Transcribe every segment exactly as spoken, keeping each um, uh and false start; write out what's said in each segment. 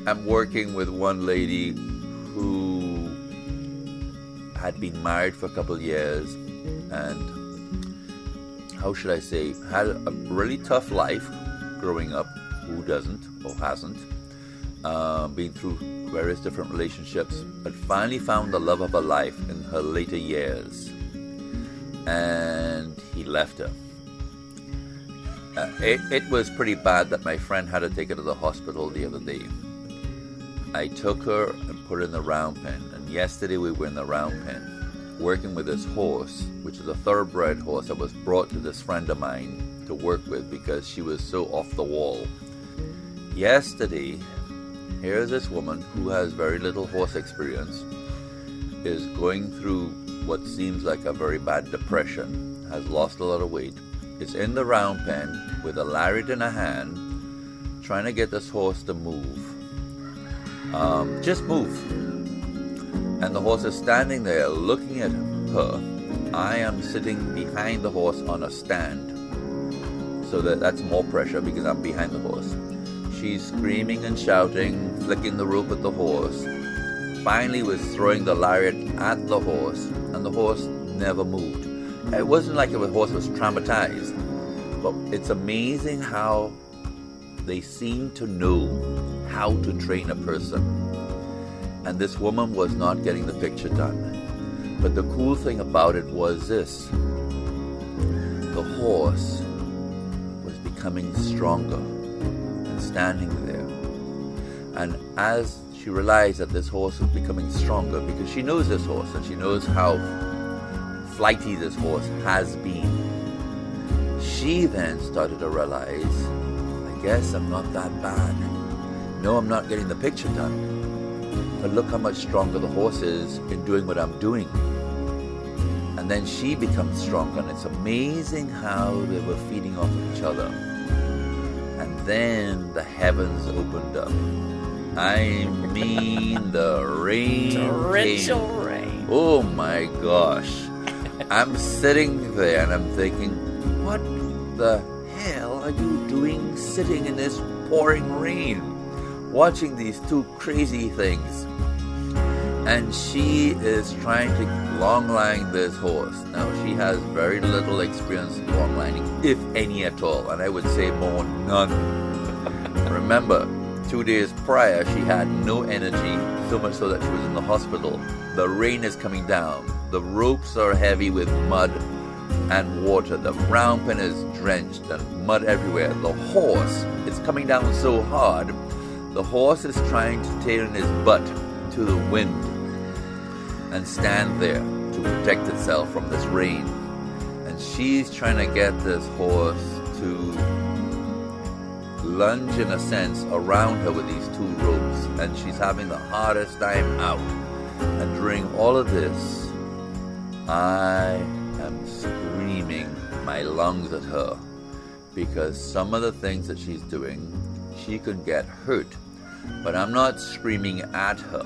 I'm working with one lady who had been married for a couple of years and, how should I say, had a really tough life growing up. Who doesn't or hasn't? Uh, been through various different relationships, but finally found the love of her life in her later years. And he left her. Uh, it, it was pretty bad that my friend had to take her to the hospital the other day. I took her and put her in the round pen, and yesterday we were in the round pen working with this horse, which is a thoroughbred horse that was brought to this friend of mine to work with because she was so off the wall. Yesterday, here's this woman who has very little horse experience, is going through what seems like a very bad depression, has lost a lot of weight, is in the round pen with a lariat in her hand, trying to get this horse to move. Um, just move. And the horse is standing there looking at her. I am sitting behind the horse on a stand, so that that's more pressure because I'm behind the horse. She's screaming and shouting, flicking the rope at the horse. Finally was throwing the lariat at the horse, and the horse never moved. It wasn't like the horse was traumatized, but it's amazing how they seem to know how to train a person. And this woman was not getting the picture done. But the cool thing about it was this: the horse was becoming stronger and standing there. And as she realized that this horse was becoming stronger, because she knows this horse and she knows how flighty this horse has been, she then started to realize, I guess I'm not that bad. No, I'm not getting the picture done. But look how much stronger the horse is in doing what I'm doing. And then she becomes stronger, and it's amazing how they were feeding off of each other. And then the heavens opened up. I mean, the rain Torrential came. rain. Oh my gosh. I'm sitting there and I'm thinking, what the hell are you doing sitting in this pouring rain, watching these two crazy things? And she is trying to long-line this horse. Now, she has very little experience long-lining, if any at all, and I would say more none. Remember, two days prior, she had no energy, so much so that she was in the hospital. The rain is coming down. The ropes are heavy with mud and water. The round pen is drenched and mud everywhere. The horse, it's coming down so hard. The horse is trying to turn his butt to the wind and stand there to protect itself from this rain. And she's trying to get this horse to lunge, in a sense, around her with these two ropes. And she's having the hardest time out. And during all of this, I am screaming my lungs at her, because some of the things that she's doing, she could get hurt. But I'm not screaming at her.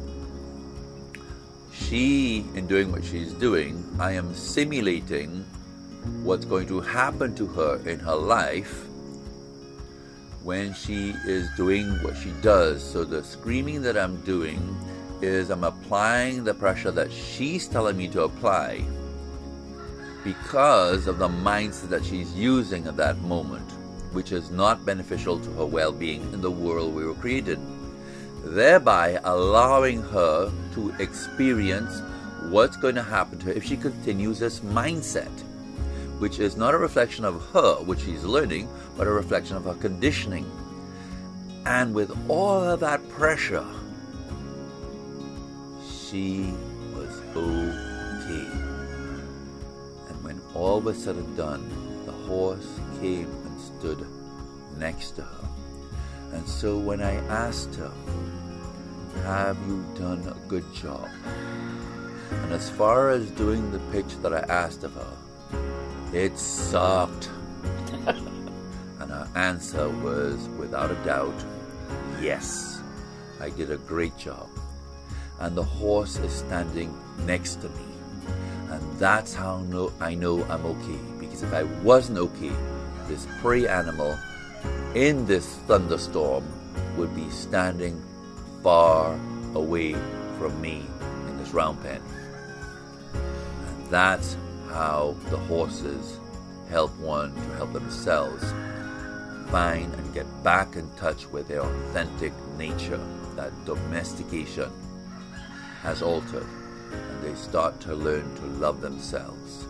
She, in doing what she's doing, I am simulating what's going to happen to her in her life when she is doing what she does. So the screaming that I'm doing is I'm applying the pressure that she's telling me to apply because of the mindset that she's using at that moment, which is not beneficial to her well-being in the world we were created, thereby allowing her to experience what's going to happen to her if she continues this mindset, which is not a reflection of her, which she's learning, but a reflection of her conditioning. And with all of that pressure, she was okay. And when all was said and done, the horse came and stood next to her. And so when I asked her, have you done a good job? And as far as doing the pitch that I asked of her, it sucked. And her answer was, without a doubt, yes, I did a great job. And the horse is standing next to me. And that's how no, I know I'm okay. Because if I wasn't okay, this prey animal in this thunderstorm would be standing far away from me in this round pen. And that's how the horses help one to help themselves find and get back in touch with their authentic nature that domestication has altered, and they start to learn to love themselves.